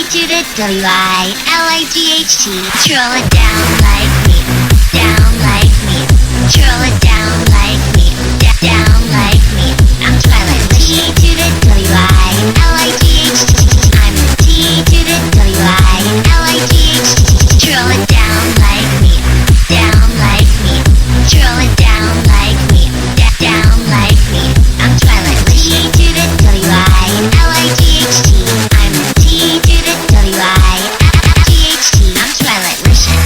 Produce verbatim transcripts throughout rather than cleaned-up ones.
to the W I L I G H T. Troll it down like me, down like me. Troll it down like me, da- down like me. I'm Twilight. T to the W I L I G H T. I'm the T to the W I L I G H T. Troll it down like me, down like me. Troll it down like me, da- down like me. I'm Twilight. T to the W I L I G H T. I'm the T to the W I L I G H T. I'm Twilight Mission.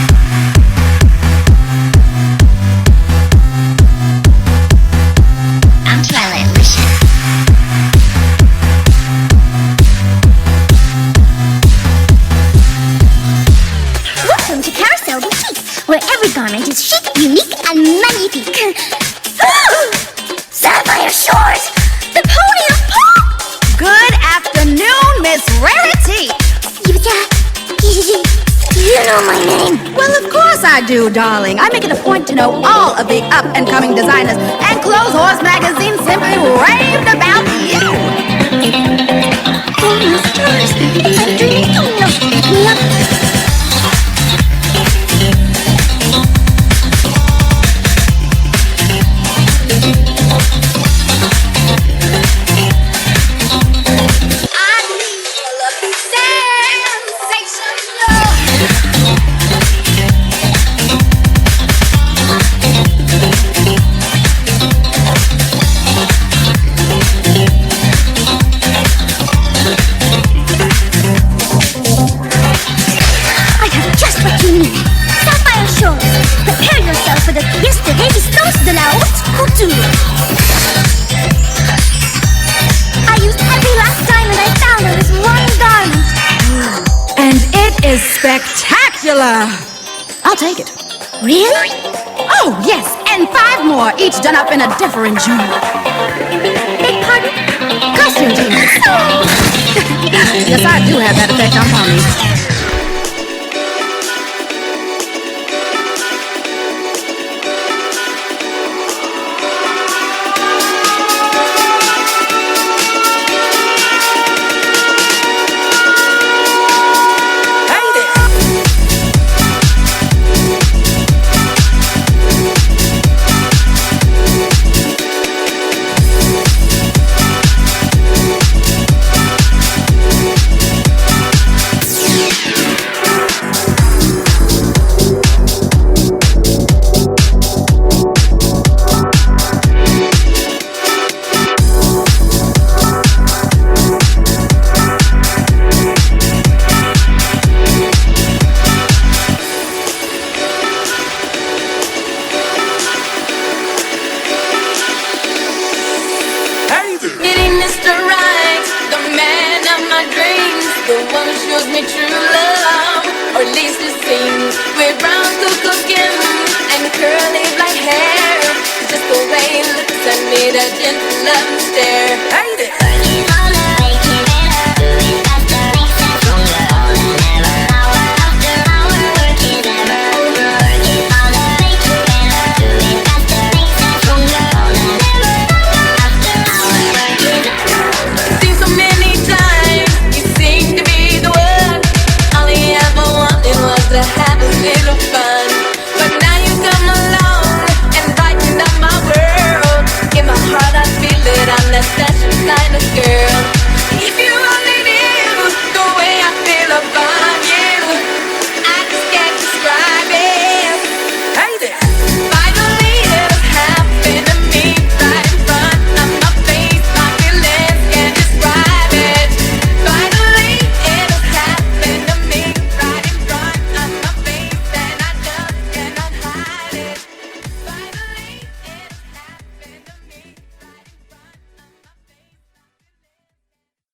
I'm Twilight Mission. Welcome to Carousel Boutique, where every garment is chic, unique, and magnifique. Sapphire Shores, the pony of pop! Good afternoon, Miss Rarity. You know my name. Well, of course I do, darling. I make it a point to know all of the up-and-coming designers, and Clothes Horse magazine simply raved about you. Oh, my stars. I'm dreaming. Oh, no. I have just what you need. Sapphire Shores. Prepare yourself for the Fiesta Resistance de la Haute Couture. I used every last diamond I found on this one garment. And it is spectacular. I'll take it. Really? Oh, yes, and five more, each done up in a different jewel. Beg pardon? Costume changes. Yes, I do have that effect on ponies. The one who shows me true love, or at least it seems. With brown cuckoo skin and curly black hair, just the way he looks at me, that gentle love stare. Hey there.